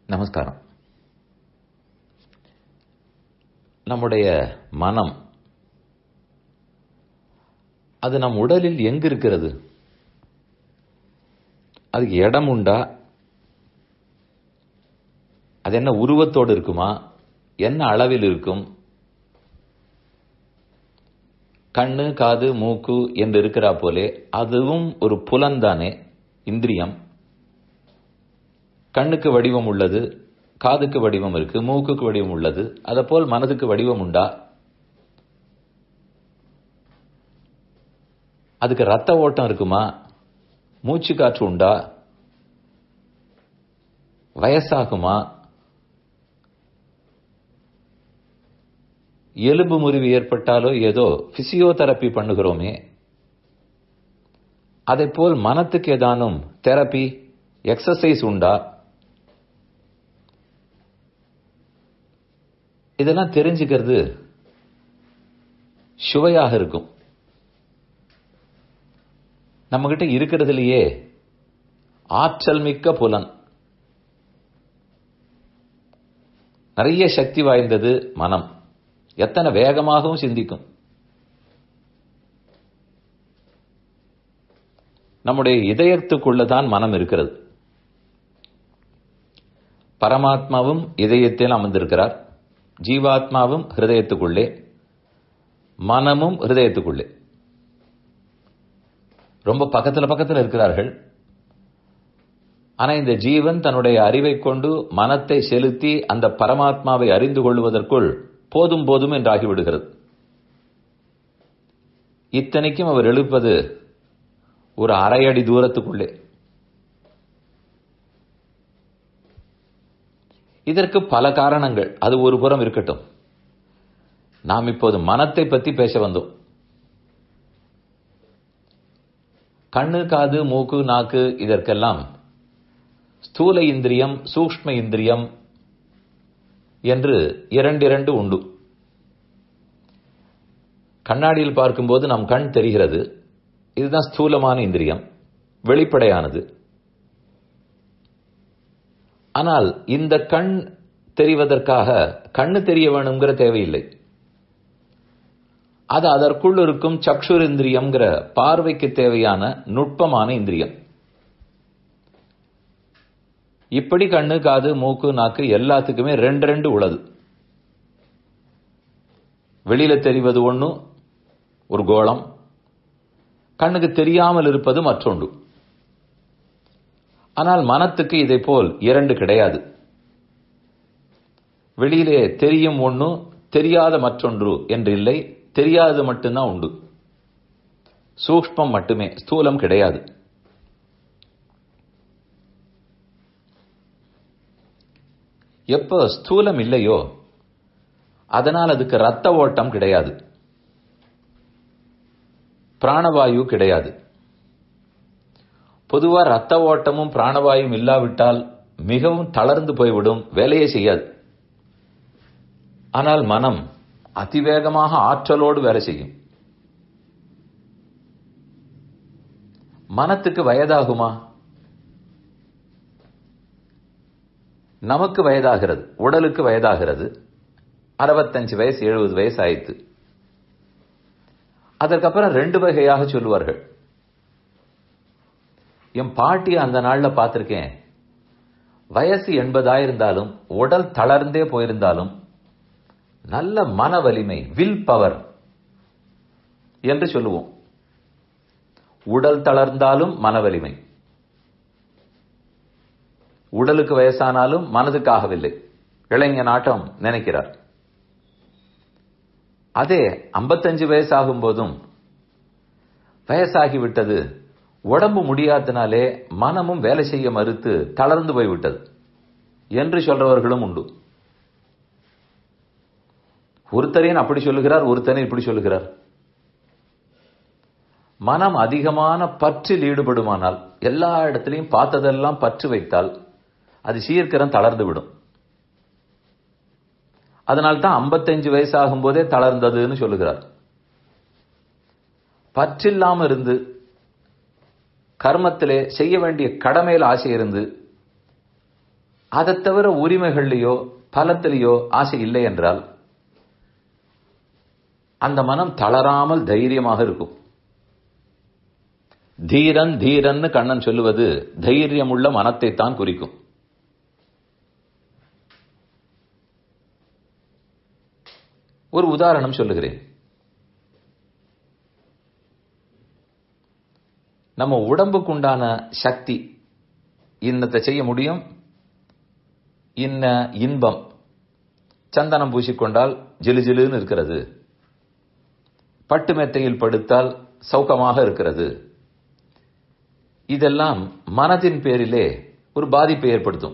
நமஸ்காரம். நம்முடைய மனம் அது நம் உடலில் எங்கு இருக்கிறது? அதுக்கு இடம் உண்டா? அது என்ன உருவத்தோடு இருக்குமா? என்ன அளவில் இருக்கும்? கண்ணு, காது, மூக்கு என்று இருக்கிறா போலே அதுவும் ஒரு புலன்தானே, இந்திரியம். கண்ணுக்கு வடிவம் உள்ளது, காதுக்கு வடிவம் இருக்கு, மூக்குக்கு வடிவம் உள்ளது. அதேபோல் மனதுக்கு வடிவம் உண்டா? அதுக்கு ரத்த ஓட்டம் இருக்குமா? மூச்சு காற்று உண்டா? வயசாகுமா? எலும்பு முறிவு ஏற்பட்டாலோ ஏதோ பிசியோதெரப்பி பண்ணுகிறோமே, அதேபோல் மனத்துக்கு ஏதானும் தெரப்பி, எக்ஸசைஸ் உண்டா? இதெல்லாம் தெரிஞ்சுக்கிறது சுவையாக இருக்கும். நம்ம கிட்ட இருக்கிறதுலயே ஆற்றல் மிக்க புலன், நிறைய சக்தி வாய்ந்தது மனம். எத்தனை வேகமாகவும் சிந்திக்கும். நம்முடைய இதயத்துக்குள்ளதான் மனம் இருக்கிறது. பரமாத்மாவும் இதயத்தில் அமர்ந்திருக்கிறார், ஜீவாத்மாவும் ஹிருதயத்துக்குள்ளே, மனமும் ஹிருதயத்துக்குள்ளே. ரொம்ப பக்கத்துல இருக்கிறார்கள். ஆனா இந்த ஜீவன் தன்னுடைய அறிவை கொண்டு மனத்தை செலுத்தி அந்த பரமாத்மாவை அறிந்து கொள்வதற்குள் போதும் போதும் என்றாகிவிடுகிறது. இத்தனைக்கும் அவர் எழுப்பது ஒரு அரை அடி தூரத்துக்குள்ளே. இதற்கு பல காரணங்கள். அது ஒரு புறம் இருக்கட்டும். நாம் இப்போது மனத்தை பற்றி பேச வந்தோம். கண்ணு, காது, மூக்கு, நாக்கு இதற்கெல்லாம் ஸ்தூல இந்திரியம், சூக்ஷ்ம இந்திரியம் என்று இரண்டு உண்டு. கண்ணாடியில் பார்க்கும்போது நம் கண் தெரிகிறது. இதுதான் ஸ்தூலமான இந்திரியம், வெளிப்படையானது. ஆனால் இந்த கண் தெரிவதற்காக கண்ணு தெரிய வேணுங்கிற தேவையில்லை. அது அதற்குள் இருக்கும் சக்ஷுர் இந்திரியம்ங்கிற பார்வைக்கு தேவையான நுட்பமான இந்திரியம். இப்படி கண்ணு, காது, மூக்கு, நாக்கு எல்லாத்துக்குமே ரெண்டு உள்ளது. வெளியில தெரிவது ஒண்ணு, ஒரு கோளம். கண்ணுக்கு தெரியாமல் இருப்பது மற்றொன்று. ஆனால் மனத்துக்கு இதை போல் இரண்டு கிடையாது. வெளியிலே தெரியும் ஒண்ணு, தெரியாத மற்றொன்று என்று இல்லை. தெரியாதது மட்டும்தான் உண்டு. சூக்ஷ்மம் மட்டுமே, ஸ்தூலம் கிடையாது. எப்போ ஸ்தூலம் இல்லையோ அதனால் அதுக்கு ரத்த ஓட்டம் கிடையாது, பிராணவாயு கிடையாது. பொதுவா ரத்த ஓட்டமும் பிராணவாயும் இல்லாவிட்டால் மிகவும் தளர்ந்து போய்விடும், வேலையே செய்யாது. ஆனால் மனம் அதிவேகமாக ஆற்றலோடு வேலை செய்யும். மனத்துக்கு வயதாகுமா? நமக்கு வயதாகிறது, உடலுக்கு வயதாகிறது. 65 வயசு 70 வயசு ஆயிடுத்து. அதற்கப்புறம் 2 வகையாக சொல்லுவார்கள். என் பாட்டி அந்த நாள்ல பார்த்திருக்கேன், வயசு 80 ஆயிருந்தாலும் உடல் தளர்ந்தே போயிருந்தாலும் நல்ல மன வலிமை, வில் பவர் என்று சொல்லுவோம். உடல் தளர்ந்தாலும் மன வலிமை. உடலுக்கு வயசானாலும் மனதுக்காகவில்லை, இளைஞ நாட்டம் நினைக்கிறார். அதே 55 வயசாகும் போதும் வயசாகிவிட்டது, உடம்பு முடியாதனாலே மனமும் வேலை செய்ய மறுத்து தளர்ந்து போய்விட்டது என்று சொல்றவர்களும் உண்டு. ஒருத்தரையும் அப்படி சொல்லுகிறார், ஒருத்தரையும் இப்படி சொல்லுகிறார். மனம் அதிகமான பற்றில் ஈடுபடுமானால், எல்லா இடத்திலையும் பார்த்ததெல்லாம் பற்று வைத்தால் அது சீக்கிரம் தளர்ந்து விடும். அதனால்தான் 55 வயசாகும் போதே தளர்ந்ததுன்னு சொல்லுகிறார். பற்றில்லாம இருந்து கர்மத்திலே செய்ய வேண்டிய கடமையில் ஆசை இருந்து அதை தவிர உரிமைகள்லையோ பலத்திலேயோ ஆசை இல்லை என்றால் அந்த மனம் தளராமல் தைரியமாக இருக்கும். தீரன் தீரன்னு கண்ணன் சொல்லுவது தைரியமுள்ள மனத்தை தான் குறிக்கும். ஒரு உதாரணம் சொல்லுகிறேன். நம்ம உடம்புக்குண்டான சக்தி இன்னத்தை செய்ய முடியும், இன்ன இன்பம் சந்தனம் பூசிக்கொண்டால் ஜிலு ஜிலுன்னு இருக்கிறது, பட்டு மெத்தையில் படுத்தால் சௌகமாக இருக்கிறது, இதெல்லாம் மனதின் பேரிலே ஒரு பாதிப்பை ஏற்படுத்தும்.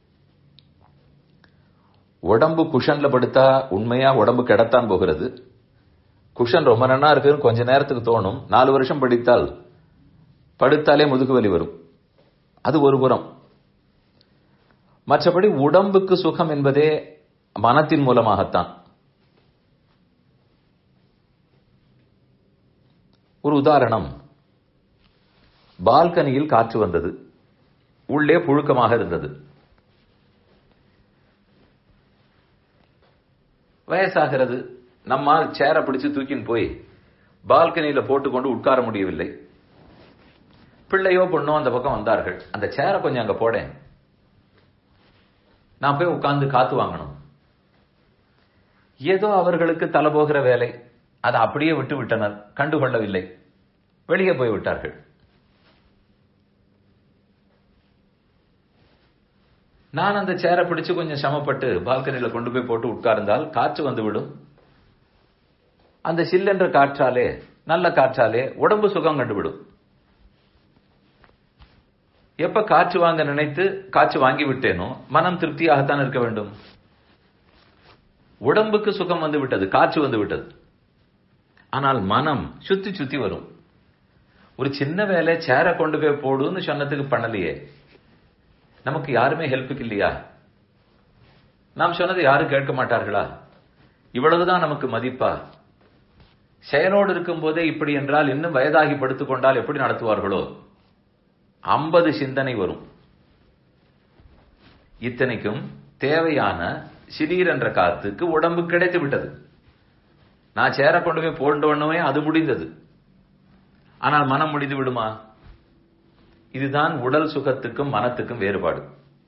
உடம்பு குஷன்ல படுத்தா உண்மையா உடம்பு கிடத்தான் போகிறது. குஷன் ரொம்ப நன்னா இருக்குன்னு கொஞ்ச நேரத்துக்கு தோணும். 4 வருஷம் படுத்தாலே முதுகு வலி வரும். அது ஒரு புறம். மற்றபடி உடம்புக்கு சுகம் என்பதே மனத்தின் மூலமாகத்தான். ஒரு உதாரணம், பால்கனியில் காற்று வந்தது, உள்ளே புழுக்கமாக இருந்தது. வயசாகிறது, நம்மால் சேரை பிடிச்சு தூக்கின்னு போய் பால்கனியில போட்டுக்கொண்டு உட்கார முடியவில்லை. பிள்ளையோ பொண்ணோ அந்த பக்கம் வந்தார்கள். அந்த சேரை கொஞ்சம் அங்க போடேன், நான் போய் உட்கார்ந்து காத்து வாங்கணும். ஏதோ அவர்களுக்கு தலை போகிற வேலை, அதை அப்படியே விட்டு விட்டனர், கண்டுகொள்ளவில்லை, வெளியே போய் விட்டார்கள். நான் அந்த சேரை பிடிச்சு கொஞ்சம் சமப்பட்டு பால்கனியில கொண்டு போய் போட்டு உட்கார்ந்தால் காற்று வந்துவிடும். அந்த சில்லென்ற காற்றாலே, நல்ல காற்றாலே உடம்பு சுகம் கண்டுவிடும். எப்ப காற்று வாங்க நினைத்து காற்று வாங்கி விட்டேனோ மனம் திருப்தியாகத்தான் இருக்க வேண்டும். உடம்புக்கு சுகம் வந்து விட்டது, காற்று வந்து விட்டது. ஆனால் மனம் சுத்தி சுத்தி வரும். ஒரு சின்ன வேலை சேரை கொண்டு போய் போடுன்னு சொன்னதுக்கு பண்ணலையே, நமக்கு யாருமே ஹெல்ப்புக்கு இல்லையா? நாம் சொன்னதை யாரும் கேட்க மாட்டார்களா? இவ்வளவுதான் நமக்கு மதிப்பா? செயலோடு இருக்கும் போதே இப்படி என்றால் இன்னும் வயதாகி படுத்துக் கொண்டால் எப்படி நடத்துவார்களோ? 50 சிந்தனை வரும். இத்தனைக்கும் தேவையான சிறீர் என்ற காத்துக்கு உடம்பு கிடைத்து விட்டது. நான் சேர கொண்டு போய் போன்றவனவே அது முடிந்தது. ஆனால் மனம் முடிந்து விடுமா? இதுதான் உடல் சுகத்துக்கும் மனத்துக்கும் வேறுபாடு.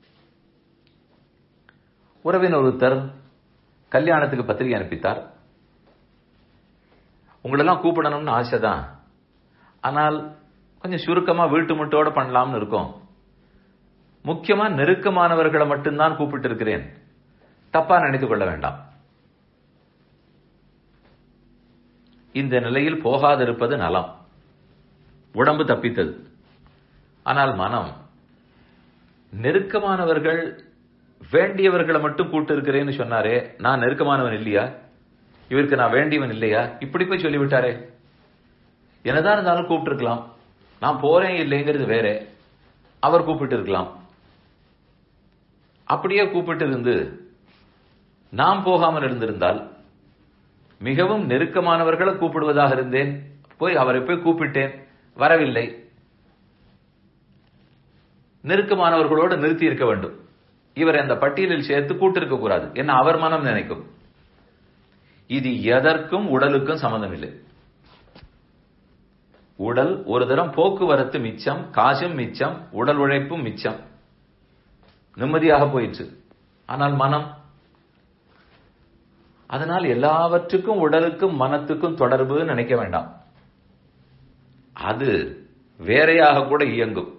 உறவினர் ஒருத்தர் கல்யாணத்துக்கு பத்திரிகை அனுப்பித்தார். உங்களெல்லாம் கூப்பிடணும்னு ஆசைதான், ஆனால் கொஞ்சம் சுருக்கமா வீட்டு முட்டோட பண்ணலாம்னு இருக்கோம். முக்கியமா நெருக்கமானவர்களை மட்டும்தான் கூப்பிட்டு இருக்கிறேன், தப்பா நினைத்துக் கொள்ள வேண்டாம். இந்த நிலையில் போகாதிருப்பது நலம். உடம்பு தப்பித்தது. ஆனால் மனம், நெருக்கமானவர்கள் வேண்டியவர்களை மட்டும் கூட்டு இருக்கிறேன்னு சொன்னாரே, நான் நெருக்கமானவன் இல்லையா? இவருக்கு நான் வேண்டியவன் இல்லையா? இப்படி போய் சொல்லிவிட்டாரே. என்னதான் இருந்தாலும் கூப்பிட்டு இருக்கலாம். நான் போறேன் இல்லைங்கிறது வேற. அவர் கூப்பிட்டு இருக்கலாம். அப்படியே கூப்பிட்டு இருந்து நாம் போகாமல் இருந்திருந்தால், மிகவும் நெருக்கமானவர்களை கூப்பிடுவதாக இருந்தேன், போய் அவரை போய் கூப்பிட்டேன், வரவில்லை. நெருக்கமானவர்களோடு நிறுத்தி இருக்க வேண்டும். இவர் அந்த பட்டியலில் சேர்த்து கூட்டிருக்க கூடாது, என்ன அவர் மனம் நினைக்கும். இது எதற்கும் உடலுக்கும் சம்பந்தம் இல்லை. உடல் ஒரு தரம் போக்குவரத்து மிச்சம், காசும் மிச்சம், உடல் உழைப்பும் மிச்சம், நிம்மதியாக போயிற்று. ஆனால் மனம், அதனால் எல்லாவற்றுக்கும் உடலுக்கும் மனத்துக்கும் தொடர்பு நினைக்க வேண்டாம். அது வேறையாக கூட இயங்கும்.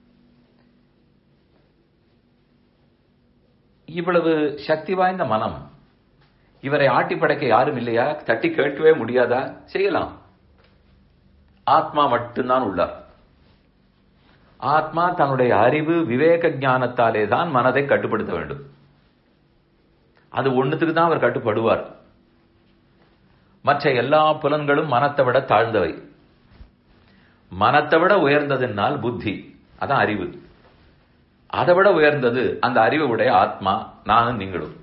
இவ்வளவு சக்தி வாய்ந்த மனம், இவரை ஆட்டி படைக்க யாரும் இல்லையா? தட்டி கேட்கவே முடியாதா? செய்யலாம். ஆத்மா மட்டும்தான் உள்ளார். ஆத்மா தன்னுடைய அறிவு விவேக ஞானத்தாலே தான் மனதை கட்டுப்படுத்த வேண்டும். அது ஒண்ணுத்துக்கு தான் அவர் கட்டுப்படுவார். மற்ற எல்லா புலன்களும் மனத்தை விட தாழ்ந்தவை. மனத்தை விட உயர்ந்ததுனால் புத்தி, அதான் அறிவு. அதை விட உயர்ந்தது அந்த அறிவு உடைய ஆத்மா, நானும் நீங்களும்.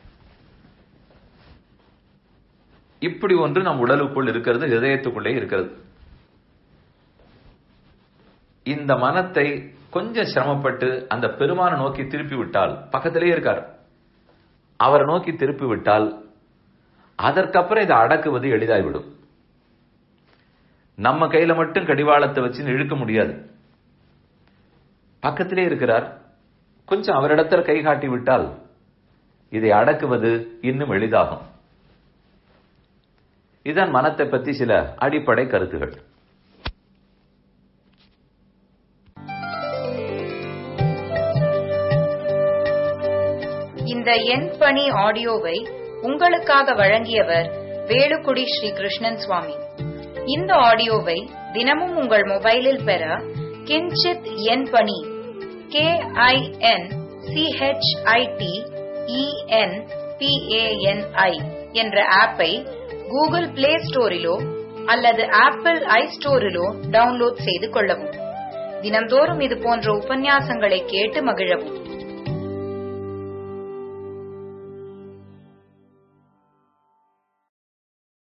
இப்படி ஒன்று நம் உடலுக்குள் இருக்கிறது, ஹிருதயத்துக்குள்ளே இருக்கிறது. இந்த மனத்தை கொஞ்சம் சிரமப்பட்டு அந்த பெருமானை நோக்கி திருப்பி விட்டால், பக்கத்திலேயே இருக்கார், அவரை நோக்கி திருப்பி விட்டால் அதற்கப்புறம் இதை அடக்குவது எளிதாகிவிடும். நம்ம கையில மட்டும் கடிவாளத்தை வச்சு இழுக்க முடியாது. பக்கத்திலே இருக்கிறார், கொஞ்சம் அவரிடத்தில் கை காட்டி விட்டால் இதை அடக்குவது இன்னும் எளிதாகும். இதுதான் மனத்தை பற்றி சில அடிப்படை கருத்துகள். இந்த என் பணி ஆடியோவை உங்களுக்காக வழங்கியவர் வேலுக்குடி ஸ்ரீ கிருஷ்ணன் சுவாமி. இந்த ஆடியோவை தினமும் உங்கள் மொபைலில் பெற கிஞ்சித் என் பணி KINCHITENPANI என்ற ஆப்பை கூகுள் பிளே ஸ்டோரிலோ அல்லது ஆப்பிள் ஐஸ்டோரிலோ டவுன்லோட் செய்து கொள்ளவும். தினம்தோறும் இது போன்ற உபன்யாசங்களை கேட்டு மகிழவும்.